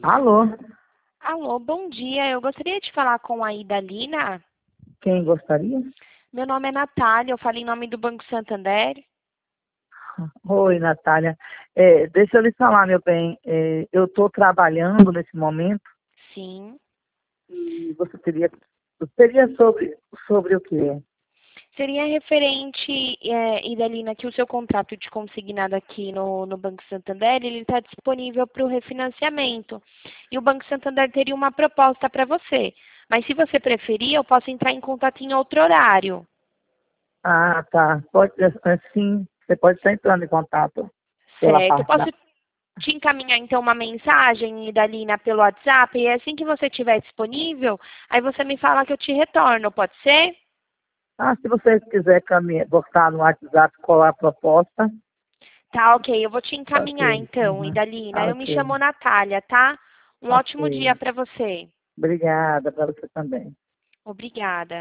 Alô, Alô, bom dia. Eu gostaria de falar com a Idalina. quem gostaria? Meu nome é Natália, eu falo em nome do Banco Santander. Oi, Natália. Deixa eu lhe falar, meu bem. Eu estou trabalhando nesse momento Sim. e você seria sobre o quê? Seria referente, Idalina, que o seu contrato de consignado aqui no Banco Santander, ele está disponível para o refinanciamento. E o Banco Santander teria uma proposta para você. Mas se você preferir, eu posso entrar em contato em outro horário. Ah, tá. Sim, você pode estar entrando em contato pela Certo? Eu parte da... posso te encaminhar então uma mensagem, Idalina, pelo WhatsApp, e assim que você estiver disponível, aí você me fala que eu te retorno, pode ser? Ah, se você quiser botar no WhatsApp qual é a proposta, Tá, ok, eu vou te ok. encaminhar então, Uhum. Idalina. Ah, Eu me ok, chamo Natália, tá? Um ótimo dia ok. para você. Obrigada para você também. Obrigada.